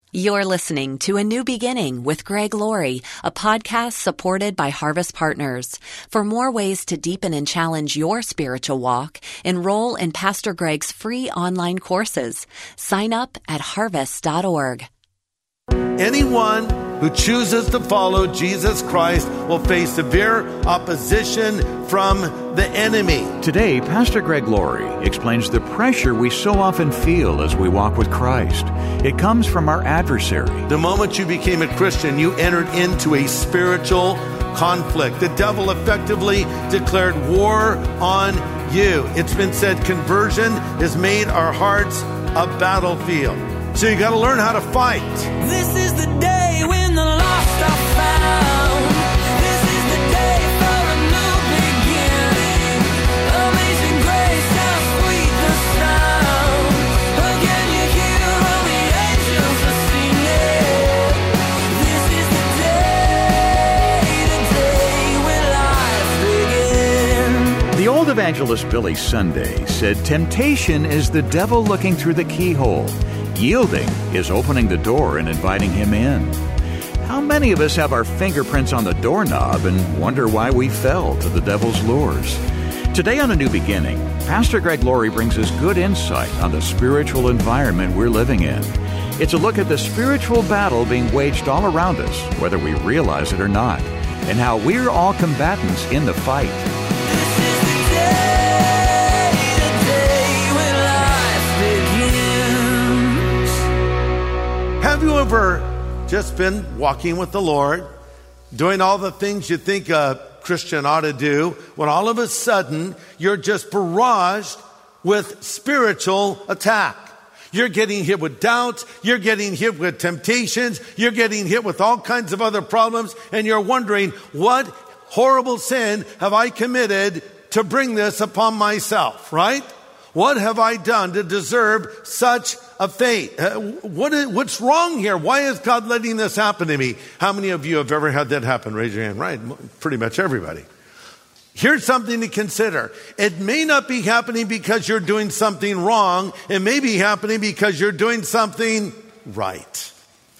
You're listening to A New Beginning with Greg Laurie, a podcast supported by Harvest Partners. For more ways to deepen and challenge your spiritual walk, enroll in Pastor Greg's free online courses. Sign up at harvest.org. Anyone who chooses to follow Jesus Christ will face severe opposition from the enemy. Today, Pastor Greg Laurie explains the pressure we so often feel as we walk with Christ. It comes from our adversary. The moment you became a Christian, you entered into a spiritual conflict. The devil effectively declared war on you. It's been said conversion has made our hearts a battlefield. So you got to learn how to fight. This is the day when the lost are found. This is the day for a new beginning. Amazing grace, how sweet the sound. Again you hear all the angels are singing. This is the day when life begins. The old evangelist Billy Sunday said, "Temptation is the devil looking through the keyhole. Yielding is opening the door and inviting him in." How many of us have our fingerprints on the doorknob and wonder why we fell to the devil's lures? Today on A New Beginning, Pastor Greg Laurie brings us good insight on the spiritual environment we're living in. It's a look at the spiritual battle being waged all around us, whether we realize it or not, and how we're all combatants in the fight. This is the day when life begins. Have you ever just been walking with the Lord, doing all the things you think a Christian ought to do, when all of a sudden you're just barraged with spiritual attack? You're getting hit with doubts, you're getting hit with temptations, you're getting hit with all kinds of other problems, and you're wondering, what horrible sin have I committed to bring this upon myself, right? What have I done to deserve such a fate? What's wrong here? Why is God letting this happen to me? How many of you have ever had that happen? Raise your hand. Right, pretty much everybody. Here's something to consider. It may not be happening because you're doing something wrong. It may be happening because you're doing something right.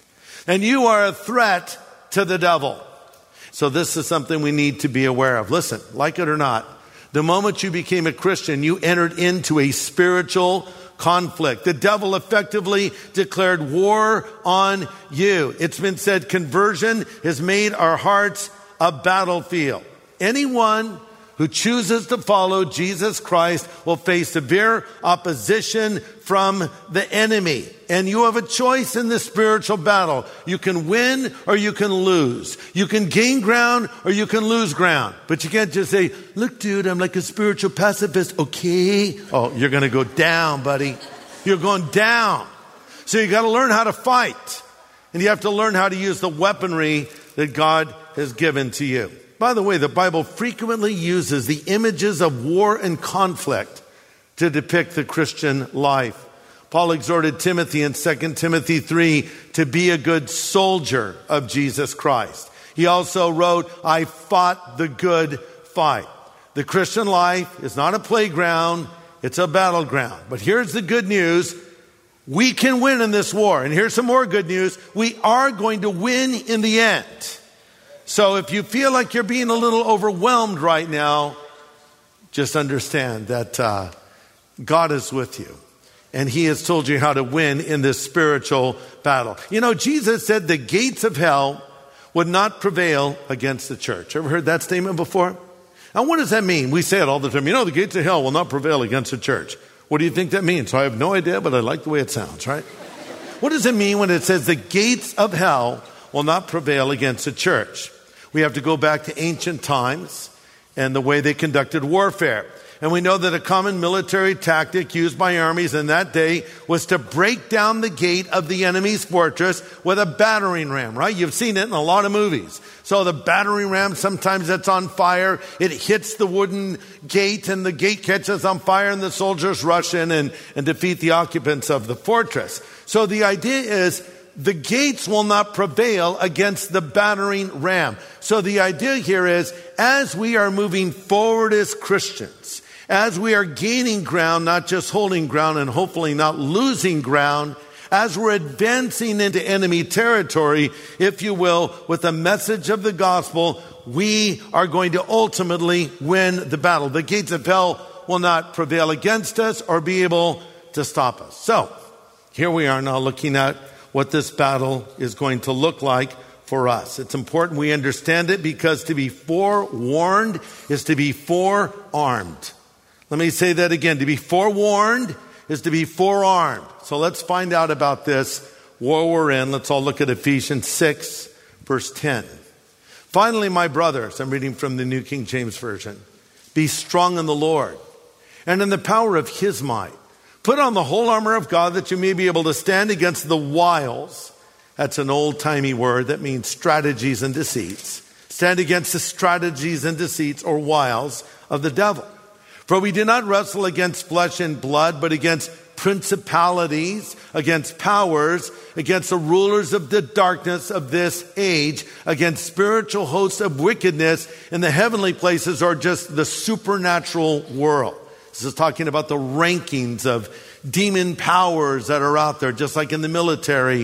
And you are a threat to the devil. So this is something we need to be aware of. Listen, like it or not, the moment you became a Christian, you entered into a spiritual conflict. The devil effectively declared war on you. It's been said conversion has made our hearts a battlefield. Anyone who chooses to follow Jesus Christ will face severe opposition from the enemy. And you have a choice in this spiritual battle. You can win or you can lose. You can gain ground or you can lose ground. But you can't just say, "Look, dude, I'm like a spiritual pacifist, okay?" Oh, you're going to go down, buddy. You're going down. So you got to learn how to fight. And you have to learn how to use the weaponry that God has given to you. By the way, the Bible frequently uses the images of war and conflict to depict the Christian life. Paul exhorted Timothy in 2 Timothy 3 to be a good soldier of Jesus Christ. He also wrote, "I fought the good fight." The Christian life is not a playground, it's a battleground. But here's the good news. We can win in this war. And here's some more good news. We are going to win in the end. So if you feel like you're being a little overwhelmed right now, just understand that God is with you. And he has told you how to win in this spiritual battle. You know, Jesus said the gates of hell would not prevail against the church. Ever heard that statement before? Now, what does that mean? We say it all the time. You know, the gates of hell will not prevail against the church. What do you think that means? So I have no idea, but I like the way it sounds, right? What does it mean when it says the gates of hell will not prevail against the church? We have to go back to ancient times and the way they conducted warfare. And we know that a common military tactic used by armies in that day was to break down the gate of the enemy's fortress with a battering ram, right? You've seen it in a lot of movies. So the battering ram, sometimes it's on fire. It hits the wooden gate and the gate catches on fire and the soldiers rush in and defeat the occupants of the fortress. So the idea is the gates will not prevail against the battering ram. So the idea here is, as we are moving forward as Christians, as we are gaining ground, not just holding ground and hopefully not losing ground, as we're advancing into enemy territory, if you will, with the message of the gospel, we are going to ultimately win the battle. The gates of hell will not prevail against us or be able to stop us. So, here we are now looking at what this battle is going to look like for us. It's important we understand it because to be forewarned is to be forearmed. Let me say that again. To be forewarned is to be forearmed. So let's find out about this war we're in. Let's all look at Ephesians 6, verse 10. Finally, my brothers, I'm reading from the New King James Version, be strong in the Lord and in the power of his might. Put on the whole armor of God that you may be able to stand against the wiles. That's an old-timey word that means strategies and deceits. Stand against the strategies and deceits or wiles of the devil. For we do not wrestle against flesh and blood, but against principalities, against powers, against the rulers of the darkness of this age, against spiritual hosts of wickedness in the heavenly places or just the supernatural world. This is talking about the rankings of demon powers that are out there, just like in the military.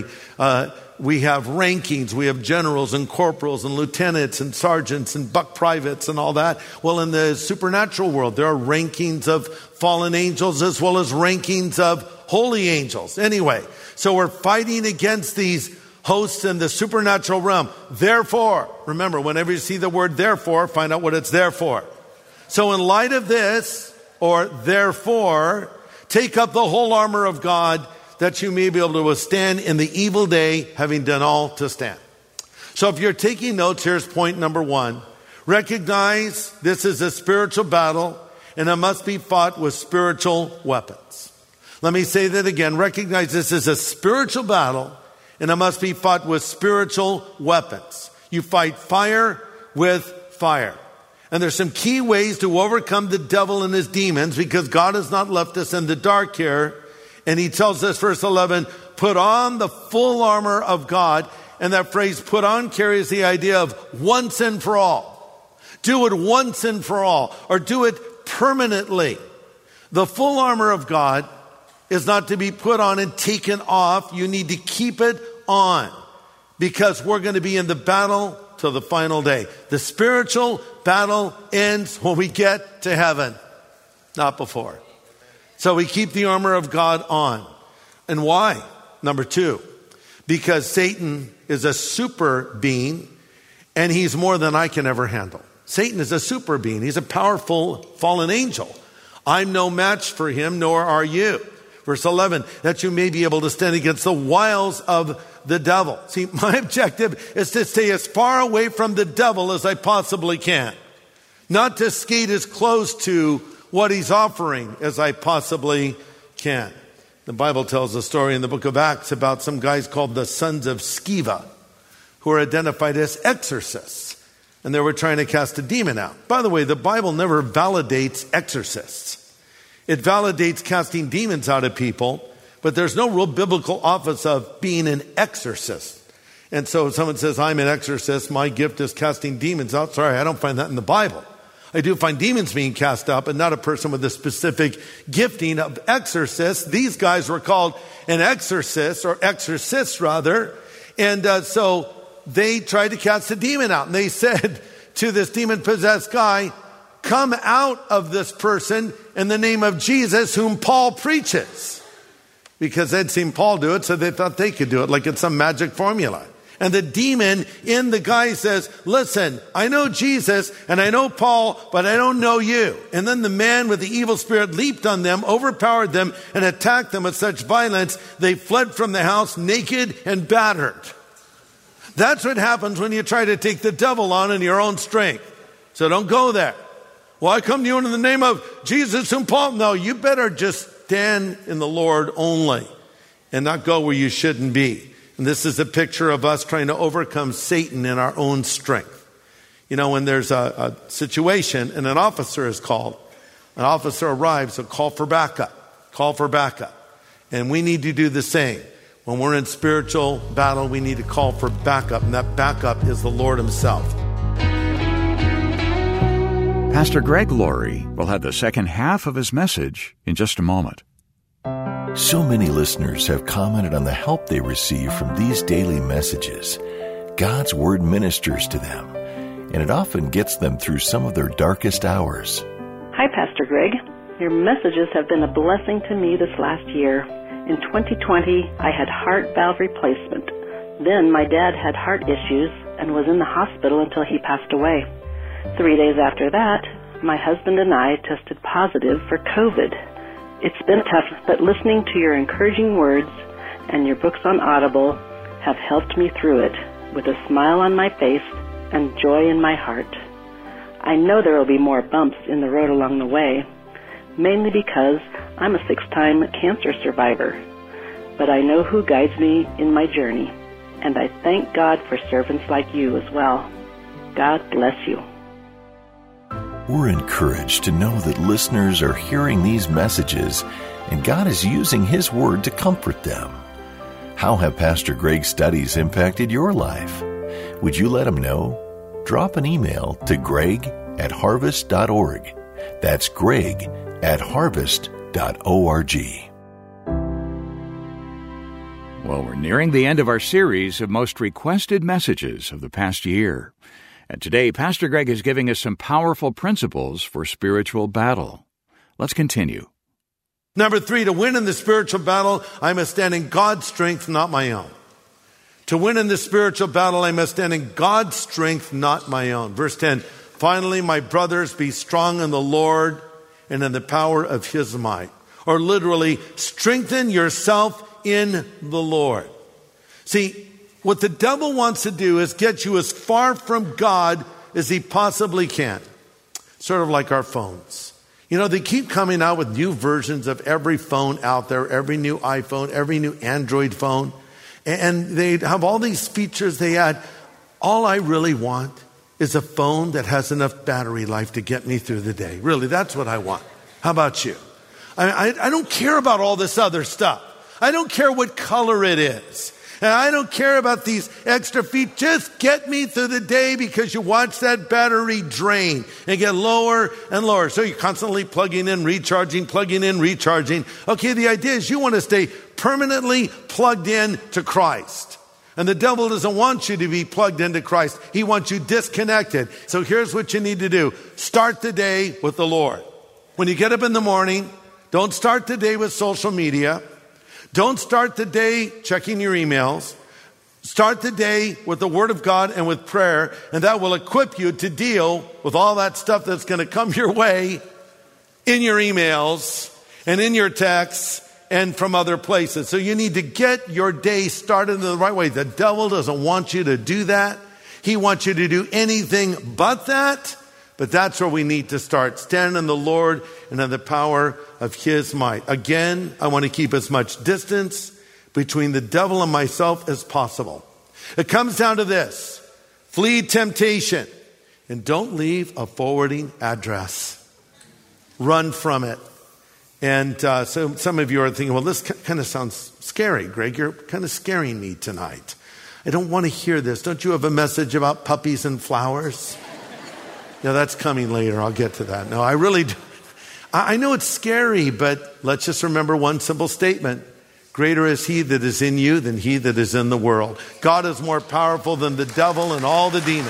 We have rankings. We have generals and corporals and lieutenants and sergeants and buck privates and all that. Well, in the supernatural world, there are rankings of fallen angels as well as rankings of holy angels. Anyway, so we're fighting against these hosts in the supernatural realm. Therefore, remember, whenever you see the word therefore, find out what it's there for. So in light of this, or therefore, take up the whole armor of God that you may be able to withstand in the evil day, having done all to stand. So if you're taking notes, here's point number 1. Recognize this is a spiritual battle and it must be fought with spiritual weapons. Let me say that again. Recognize this is a spiritual battle and it must be fought with spiritual weapons. You fight fire with fire. And there's some key ways to overcome the devil and his demons because God has not left us in the dark here. And he tells us, verse 11, put on the full armor of God. And that phrase put on carries the idea of once and for all. Do it once and for all, or do it permanently. The full armor of God is not to be put on and taken off. You need to keep it on because we're going to be in the battle till the final day. The spiritual battle ends when we get to heaven, not before. So we keep the armor of God on. And why? Number 2, because Satan is a super being and he's more than I can ever handle. Satan is a super being. He's a powerful fallen angel. I'm no match for him, nor are you. Verse 11, that you may be able to stand against the wiles of the devil. See, my objective is to stay as far away from the devil as I possibly can. Not to skate as close to what he's offering as I possibly can. The Bible tells a story in the book of Acts about some guys called the sons of Sceva, who are identified as exorcists. And they were trying to cast a demon out. By the way, the Bible never validates exorcists. It validates casting demons out of people, but there's no real biblical office of being an exorcist. And so if someone says, I'm an exorcist, my gift is casting demons out. Sorry, I don't find that in the Bible. I do find demons being cast out, but not a person with a specific gifting of exorcist. These guys were called an exorcist, or exorcists rather. And so they tried to cast a demon out. And they said to this demon-possessed guy, come out of this person in the name of Jesus, whom Paul preaches. Because they'd seen Paul do it, so they thought they could do it, like it's some magic formula. And the demon in the guy says, listen, I know Jesus and I know Paul, but I don't know you. And then the man with the evil spirit leaped on them, overpowered them, and attacked them with such violence, they fled from the house naked and battered. That's what happens when you try to take the devil on in your own strength. So don't go there. Well, I come to you in the name of Jesus and Paul. No, you better just stand in the Lord only and not go where you shouldn't be. And this is a picture of us trying to overcome Satan in our own strength. You know, when there's a situation and an officer is called, an officer arrives, so call for backup. Call for backup. And we need to do the same. When we're in spiritual battle, we need to call for backup. And that backup is the Lord himself. Pastor Greg Laurie will have the second half of his message in just a moment. So many listeners have commented on the help they receive from these daily messages. God's Word ministers to them, and it often gets them through some of their darkest hours. Hi, Pastor Greg. Your messages have been a blessing to me this last year. In 2020, I had heart valve replacement. Then my dad had heart issues and was in the hospital until he passed away. 3 days after that, my husband and I tested positive for COVID. It's been tough, but listening to your encouraging words and your books on Audible have helped me through it with a smile on my face and joy in my heart. I know there will be more bumps in the road along the way, mainly because I'm a 6-time cancer survivor. But I know who guides me in my journey, and I thank God for servants like you as well. God bless you. We're encouraged to know that listeners are hearing these messages and God is using His Word to comfort them. How have Pastor Greg's studies impacted your life? Would you let him know? Drop an email to greg@harvest.org. That's greg@harvest.org. Well, we're nearing the end of our series of most requested messages of the past year. And today, Pastor Greg is giving us some powerful principles for spiritual battle. Let's continue. Number 3, to win in the spiritual battle, I must stand in God's strength, not my own. To win in the spiritual battle, I must stand in God's strength, not my own. Verse 10, finally, my brothers, be strong in the Lord and in the power of His might. Or literally, strengthen yourself in the Lord. See, what the devil wants to do is get you as far from God as he possibly can. Sort of like our phones. You know, they keep coming out with new versions of every phone out there, every new iPhone, every new Android phone. And they have all these features they add. All I really want is a phone that has enough battery life to get me through the day. Really, that's what I want. How about you? I don't care about all this other stuff. I don't care what color it is. And I don't care about these extra feet. Just get me through the day, because you watch that battery drain and get lower and lower. So you're constantly plugging in, recharging, plugging in, recharging. Okay, the idea is you want to stay permanently plugged in to Christ. And the devil doesn't want you to be plugged into Christ. He wants you disconnected. So here's what you need to do. Start the day with the Lord. When you get up in the morning, don't start the day with social media. Don't start the day checking your emails. Start the day with the Word of God and with prayer, and that will equip you to deal with all that stuff that's going to come your way in your emails and in your texts and from other places. So you need to get your day started in the right way. The devil doesn't want you to do that. He wants you to do anything but that. But that's where we need to start. Stand in the Lord and in the power of His might. Again, I want to keep as much distance between the devil and myself as possible. It comes down to this. Flee temptation and don't leave a forwarding address. Run from it. And so some of you are thinking, well, this kind of sounds scary, Greg. You're kind of scaring me tonight. I don't want to hear this. Don't you have a message about puppies and flowers? No, that's coming later. I'll get to that. No, I really do. I know it's scary, but let's just remember one simple statement. Greater is He that is in you than he that is in the world. God is more powerful than the devil and all the demons.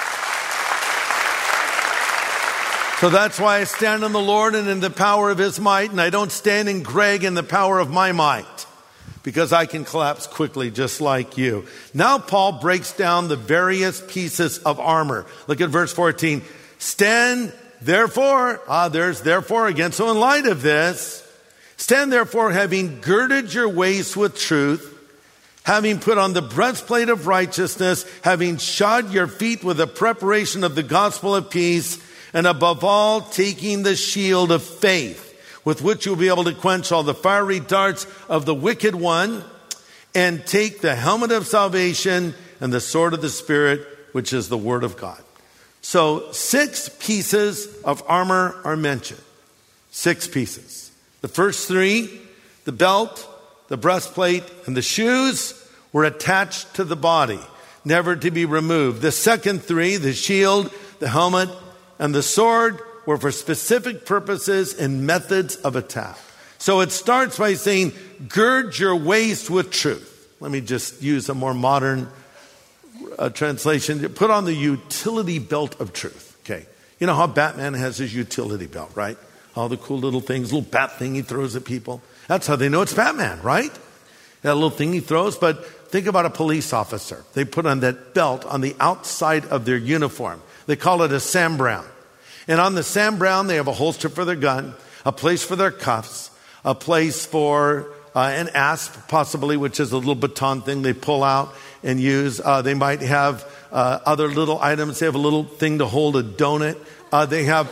So that's why I stand in the Lord and in the power of His might, and I don't stand in Greg in the power of my might, because I can collapse quickly just like you. Now Paul breaks down the various pieces of armor. Look at verse 14. Stand therefore, there's therefore again. So in light of this, stand therefore having girded your waist with truth, having put on the breastplate of righteousness, having shod your feet with the preparation of the gospel of peace, and above all, taking the shield of faith, with which you'll be able to quench all the fiery darts of the wicked one, and take the helmet of salvation and the sword of the Spirit, which is the Word of God. So 6 pieces of armor are mentioned. 6 pieces. The first 3, the belt, the breastplate, and the shoes, were attached to the body, never to be removed. The second 3, the shield, the helmet, and the sword, were for specific purposes and methods of attack. So it starts by saying, gird your waist with truth. Let me just use a more modern translation. Put on the utility belt of truth. Okay. You know how Batman has his utility belt, right? All the cool little things, little bat thing he throws at people. That's how they know it's Batman, right? That little thing he throws. But think about a police officer. They put on that belt on the outside of their uniform. They call it a Sam Browne. And on the Sam Browne, they have a holster for their gun, a place for their cuffs, a place for an asp, possibly, which is a little baton thing they pull out and use. They might have other little items. They have a little thing to hold a donut. They have...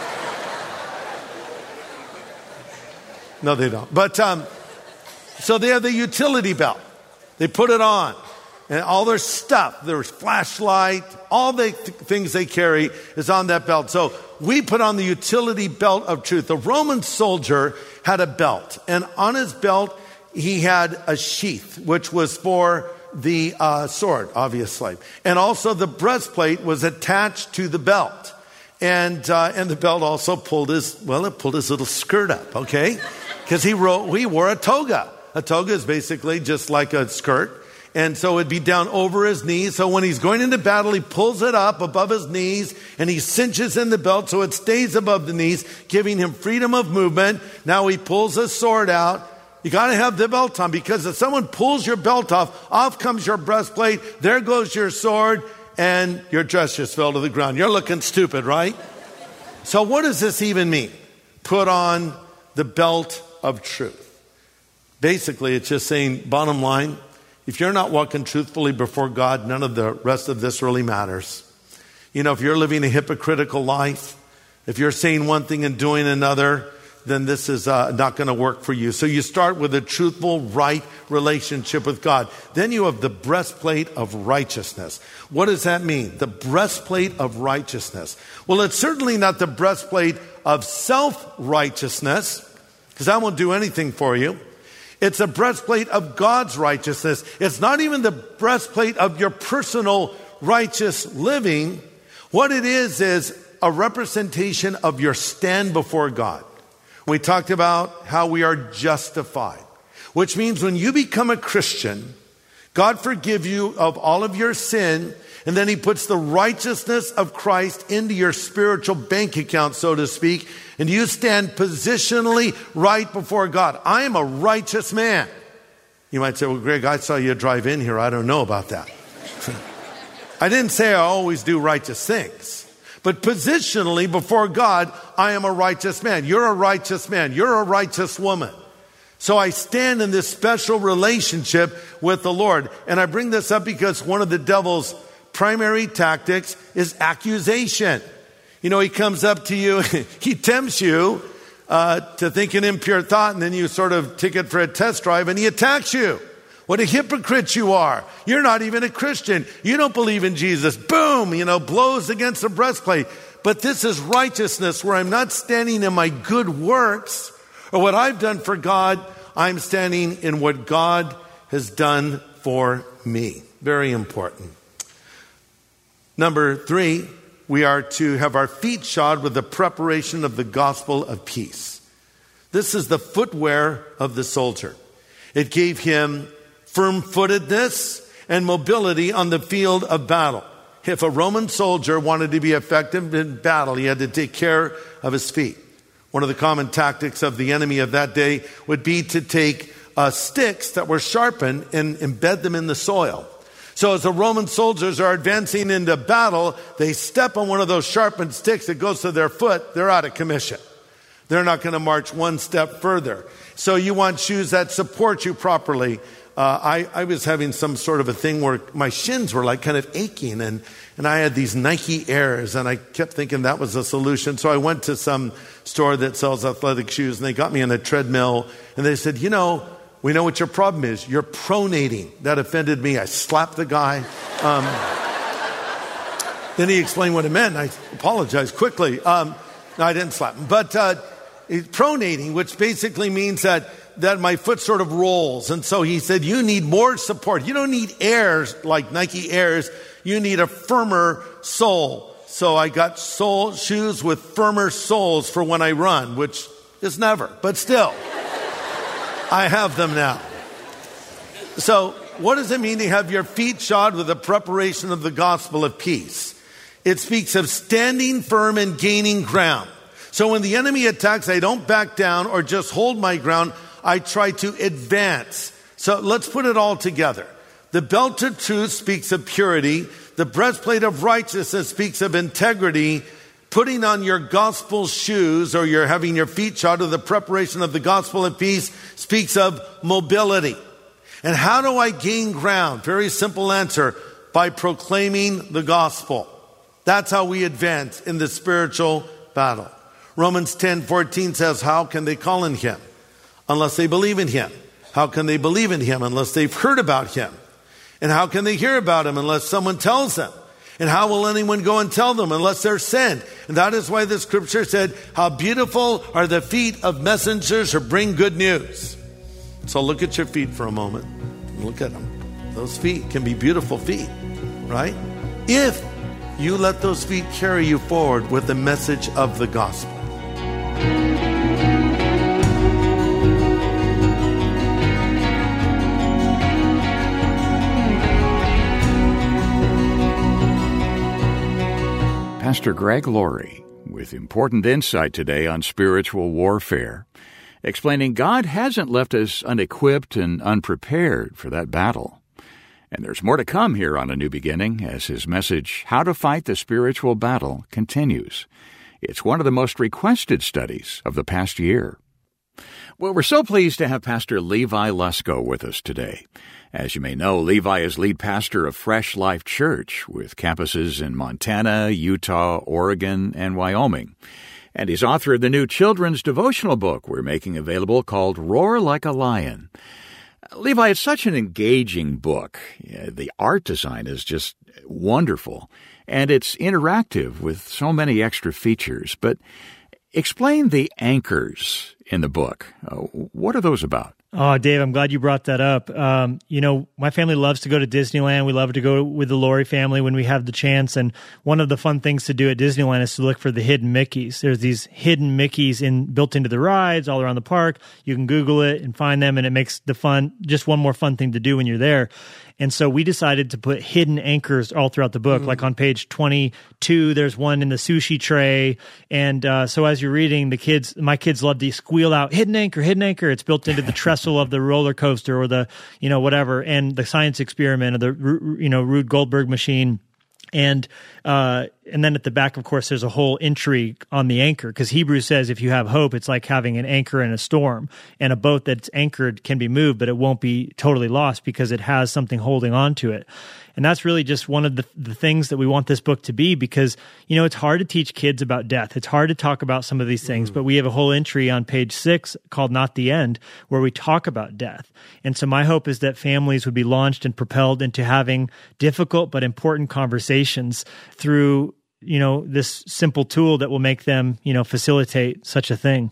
No, they don't. But so they have the utility belt. They put it on. And all their stuff, their flashlight, all the things they carry is on that belt. So we put on the utility belt of truth. The Roman soldier had a belt. And on his belt, he had a sheath, which was for the sword, obviously. And also the breastplate was attached to the belt. And the belt also pulled his little skirt up, okay? Because he wore a toga. A toga is basically just like a skirt. And so it'd be down over his knees. So when he's going into battle, he pulls it up above his knees and he cinches in the belt so it stays above the knees, giving him freedom of movement. Now he pulls his sword out. You got to have the belt on, because if someone pulls your belt off comes your breastplate, there goes your sword, and your dress just fell to the ground. You're looking stupid, right? So what does this even mean? Put on the belt of truth. Basically, it's just saying, bottom line, if you're not walking truthfully before God, none of the rest of this really matters. You know, if you're living a hypocritical life, if you're saying one thing and doing another, then this is not going to work for you. So you start with a truthful, right relationship with God. Then you have the breastplate of righteousness. What does that mean? The breastplate of righteousness. Well, it's certainly not the breastplate of self-righteousness, because that won't do anything for you. It's a breastplate of God's righteousness. It's not even the breastplate of your personal righteous living. What it is a representation of your stand before God. We talked about how we are justified, which means when you become a Christian, God forgives you of all of your sin, and then he puts the righteousness of Christ into your spiritual bank account, so to speak, and you stand positionally right before God. I am a righteous man. You might say, well, Greg, I saw you drive in here. I don't know about that. I didn't say I always do righteous things. But positionally before God, I am a righteous man. You're a righteous man. You're a righteous woman. So I stand in this special relationship with the Lord. And I bring this up because one of the devil's primary tactics is accusation. You know, he comes up to you, he tempts you to think an impure thought, and then you sort of take it for a test drive, and he attacks you. What a hypocrite you are. You're not even a Christian. You don't believe in Jesus. Boom, blows against the breastplate. But this is righteousness, where I'm not standing in my good works or what I've done for God. I'm standing in what God has done for me. Very important. Number 3, we are to have our feet shod with the preparation of the gospel of peace. This is the footwear of the soldier. It gave him firm-footedness and mobility on the field of battle. If a Roman soldier wanted to be effective in battle, he had to take care of his feet. One of the common tactics of the enemy of that day would be to take sticks that were sharpened and embed them in the soil. So as the Roman soldiers are advancing into battle, they step on one of those sharpened sticks that goes to their foot, they're out of commission. They're not going to march one step further. So you want shoes that support you properly. I was having some sort of a thing where my shins were like kind of aching, and I had these Nike Airs, and I kept thinking that was a solution. So I went to some store that sells athletic shoes, and they got me on a treadmill, and they said, we know what your problem is. You're pronating. That offended me. I slapped the guy. Then he explained what it meant, and I apologized quickly. No, I didn't slap him. But pronating, which basically means that my foot sort of rolls. And so he said, you need more support. You don't need Airs like Nike Airs. You need a firmer sole. So I got shoes with firmer soles for when I run, which is never, but still. I have them now. So what does it mean to have your feet shod with the preparation of the gospel of peace? It speaks of standing firm and gaining ground. So when the enemy attacks, I don't back down or just hold my ground. I try to advance. So let's put it all together. The belt of truth speaks of purity. The breastplate of righteousness speaks of integrity. Putting on your gospel shoes, or you're having your feet shod with the preparation of the gospel of peace, speaks of mobility. And how do I gain ground? Very simple answer: by proclaiming the gospel. That's how we advance in the spiritual battle. Romans 10:14 says, how can they call on him unless they believe in him? How can they believe in him unless they've heard about him? And how can they hear about him unless someone tells them? And how will anyone go and tell them unless they're sent? And that is why the scripture said, how beautiful are the feet of messengers who bring good news. So look at your feet for a moment. Look at them. Those feet can be beautiful feet, right? If you let those feet carry you forward with the message of the gospel. Pastor Greg Laurie with important insight today on spiritual warfare, explaining God hasn't left us unequipped and unprepared for that battle. And there's more to come here on A New Beginning as his message, How to Fight the Spiritual Battle, continues. It's one of the most requested studies of the past year. Well, we're so pleased to have Pastor Levi Lusko with us today. As you may know, Levi is lead pastor of Fresh Life Church with campuses in Montana, Utah, Oregon, and Wyoming. And he's author of the new children's devotional book we're making available called Roar Like a Lion. Levi, it's such an engaging book. The art design is just wonderful, and it's interactive with so many extra features. But explain the anchors in the book. What are those about? Oh, Dave, I'm glad you brought that up. My family loves to go to Disneyland. We love to go with the Laurie family when we have the chance. And one of the fun things to do at Disneyland is to look for the hidden Mickeys. There's these hidden Mickeys built into the rides all around the park. You can Google it and find them, and it makes the fun, just one more fun thing to do when you're there. And so we decided to put hidden anchors all throughout the book. Like on page 22, there's one in the sushi tray. And so as you're reading, my kids love to squeal out, hidden anchor, hidden anchor. It's built into the trestle of the roller coaster or the, whatever, and the science experiment or the, Rube Goldberg machine. And then at the back, of course, there's a whole entry on the anchor, because Hebrews says if you have hope, it's like having an anchor in a storm. And a boat that's anchored can be moved, but it won't be totally lost because it has something holding on to it. And that's really just one of the things that we want this book to be, because, it's hard to teach kids about death. It's hard to talk about some of these things, but we have a whole entry on page 6 called Not the End, where we talk about death. And so my hope is that families would be launched and propelled into having difficult but important conversations through, this simple tool that will make them, facilitate such a thing.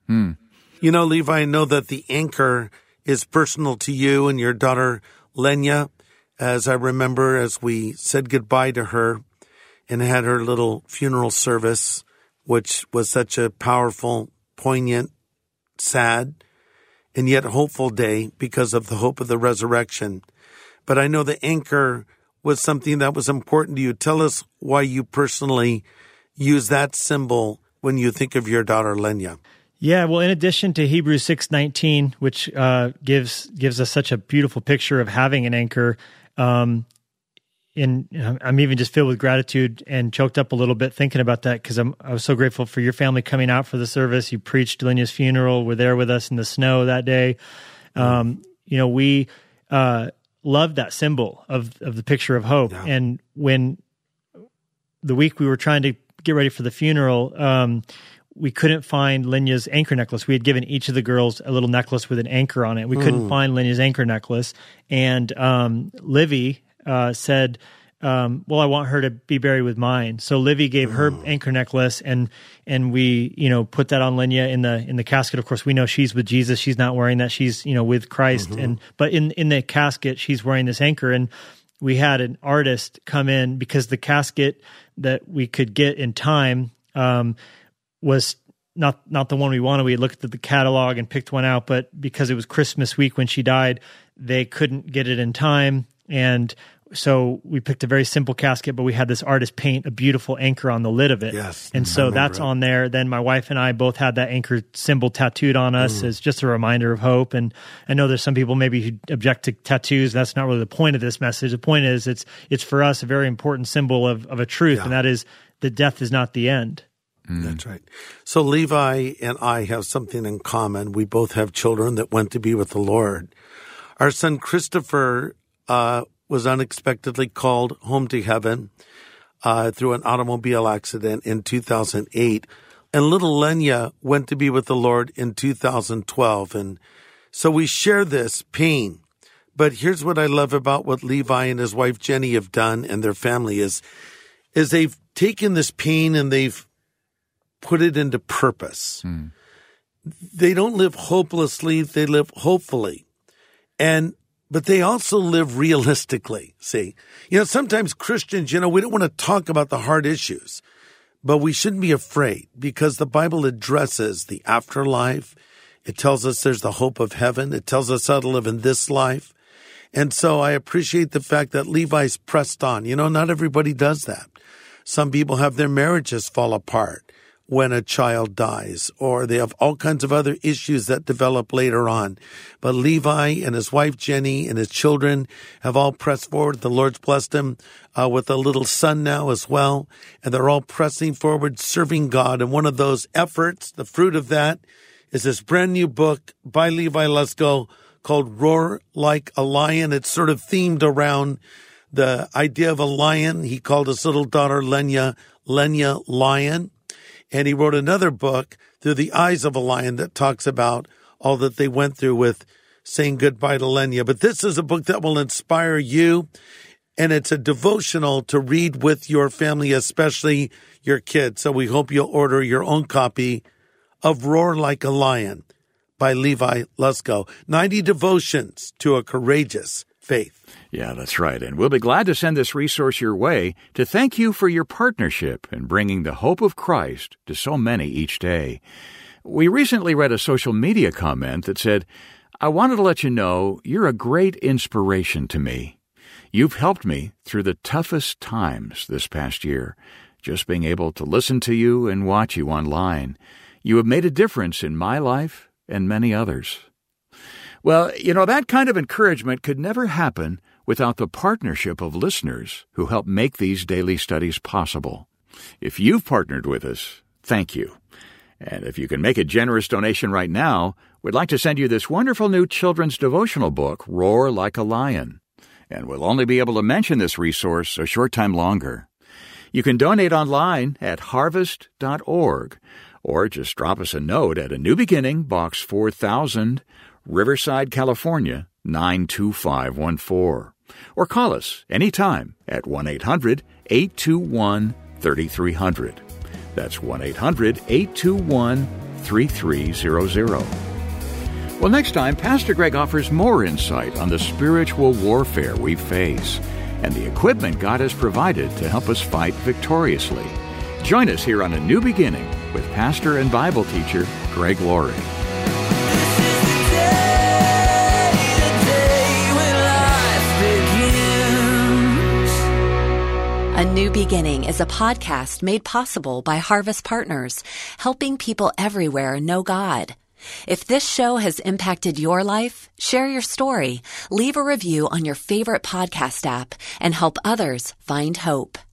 Levi, I know that the anchor is personal to you and your daughter, Lenya. As I remember, as we said goodbye to her and had her little funeral service, which was such a powerful, poignant, sad, and yet hopeful day because of the hope of the resurrection. But I know the anchor was something that was important to you. Tell us why you personally use that symbol when you think of your daughter, Lenya. Yeah, well, in addition to Hebrews 6:19, which gives us such a beautiful picture of having an anchor, I'm even just filled with gratitude and choked up a little bit thinking about that, because I was so grateful for your family coming out for the service. You preached Lenya's funeral, were there with us in the snow that day. We loved that symbol of the picture of hope. Yeah. And when the week we were trying to get ready for the funeral, we couldn't find Lenya's anchor necklace. We had given each of the girls a little necklace with an anchor on it. We couldn't find Lenya's anchor necklace. And Livy said, I want her to be buried with mine. So Livy gave her anchor necklace, and we, put that on Lenya in the casket. Of course, we know she's with Jesus. She's not wearing that. She's, with Christ. But in the casket, she's wearing this anchor. And we had an artist come in, because the casket that we could get in time was not the one we wanted. We looked at the catalog and picked one out, but because it was Christmas week when she died, they couldn't get it in time. And so we picked a very simple casket, but we had this artist paint a beautiful anchor on the lid of it. Yes. And so that's on there. Then my wife and I both had that anchor symbol tattooed on us as just a reminder of hope. And I know there's some people maybe who object to tattoos. That's not really the point of this message. The point is it's for us a very important symbol of a truth, and that is that death is not the end. That's right. So Levi and I have something in common. We both have children that went to be with the Lord. Our son Christopher was unexpectedly called home to heaven through an automobile accident in 2008. And little Lenya went to be with the Lord in 2012. And so we share this pain. But here's what I love about what Levi and his wife Jenny have done and their family is they've taken this pain and they've put it into purpose. They don't live hopelessly, they live hopefully. But they also live realistically, see. Sometimes Christians, we don't want to talk about the hard issues, but we shouldn't be afraid because the Bible addresses the afterlife. It tells us there's the hope of heaven. It tells us how to live in this life. And so I appreciate the fact that Levi's pressed on. Not everybody does that. Some people have their marriages fall apart when a child dies, or they have all kinds of other issues that develop later on. But Levi and his wife Jenny and his children have all pressed forward. The Lord's blessed him with a little son now as well. And they're all pressing forward, serving God. And one of those efforts, the fruit of that, is this brand new book by Levi Lusko called Roar Like a Lion. It's sort of themed around the idea of a lion. He called his little daughter Lenya Lion. And he wrote another book, Through the Eyes of a Lion, that talks about all that they went through with saying goodbye to Lenya. But this is a book that will inspire you, and it's a devotional to read with your family, especially your kids. So we hope you'll order your own copy of Roar Like a Lion by Levi Lusko. 90 devotions to a courageous faith. Yeah, that's right. And we'll be glad to send this resource your way to thank you for your partnership in bringing the hope of Christ to so many each day. We recently read a social media comment that said, "I wanted to let you know you're a great inspiration to me. You've helped me through the toughest times this past year, just being able to listen to you and watch you online. You have made a difference in my life and many others." Well, that kind of encouragement could never happen without the partnership of listeners who help make these daily studies possible. If you've partnered with us, thank you. And if you can make a generous donation right now, we'd like to send you this wonderful new children's devotional book, Roar Like a Lion. And we'll only be able to mention this resource a short time longer. You can donate online at harvest.org, or just drop us a note at A New Beginning, Box 4000, Riverside, California, 92514. Or call us anytime at 1-800-821-3300. That's 1-800-821-3300. Well, next time, Pastor Greg offers more insight on the spiritual warfare we face and the equipment God has provided to help us fight victoriously. Join us here on A New Beginning with pastor and Bible teacher Greg Laurie. A New Beginning is a podcast made possible by Harvest Partners, helping people everywhere know God. If this show has impacted your life, share your story, leave a review on your favorite podcast app, and help others find hope.